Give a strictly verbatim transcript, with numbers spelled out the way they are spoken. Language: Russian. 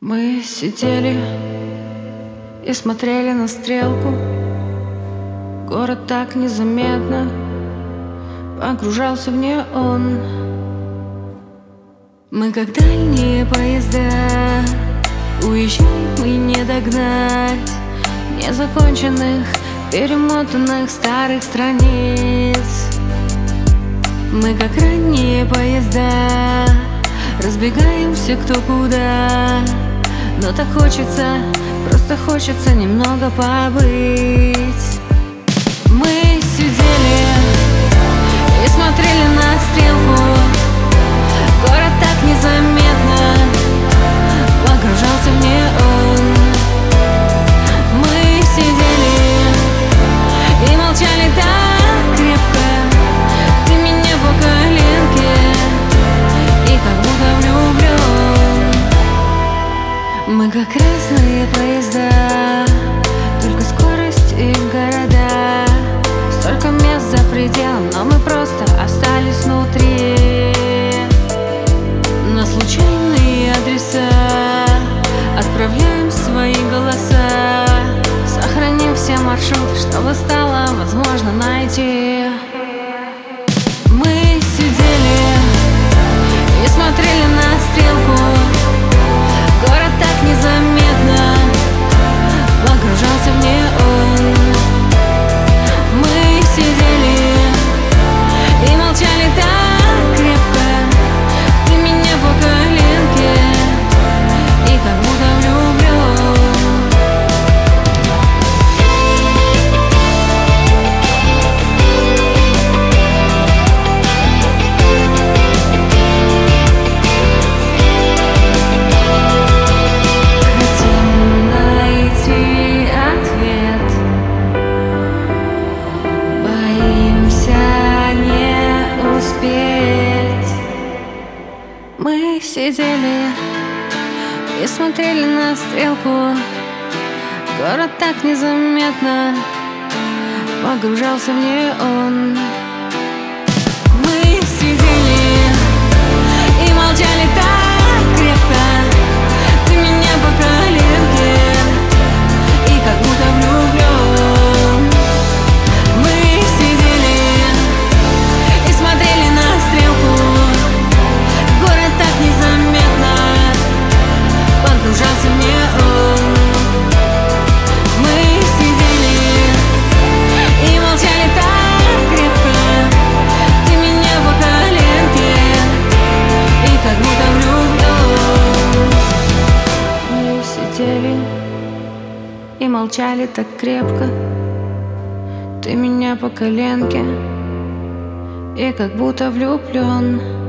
Мы сидели и смотрели на стрелку. Город так незаметно погружался в неон. Мы как дальние поезда, уезжаем мы не догнать незаконченных, перемотанных старых страниц. Мы как ранние поезда, разбегаемся кто куда. Но так хочется, просто хочется немного побыть. Мы сидели и смотрели на стрелку. Город так незаметно погружался в неон. Мы сидели и молчали так крепко. Ты меня по коленке и как будто влюблен. Мы как разные поезда, только скорость и города. Столько мест за пределом, но мы просто остались внутри. На случайные адреса отправляем свои голоса, сохраним все маршруты, чтобы стало возможно найти. Мы сидели и смотрели на стрелку. Город так незаметно погружался в неон. Мы сидели и молчали так крепко. Ты меня по коленке и как будто влюблен. Хотим найти ответ, боимся не успеть. Мы сидели и смотрели на стрелку. Город так незаметно погружался в неон. Мы сидели и молчали так крепко. Ты меня по коленке и как будто влюблен. Мы сидели и смотрели на стрелку. Город так незаметно погружался в неон. Мы сидели и молчали так крепко. Ты меня по коленке и как будто влюблен. Мы сидели и молчали так крепко. Ты меня по коленке и как будто влюблен.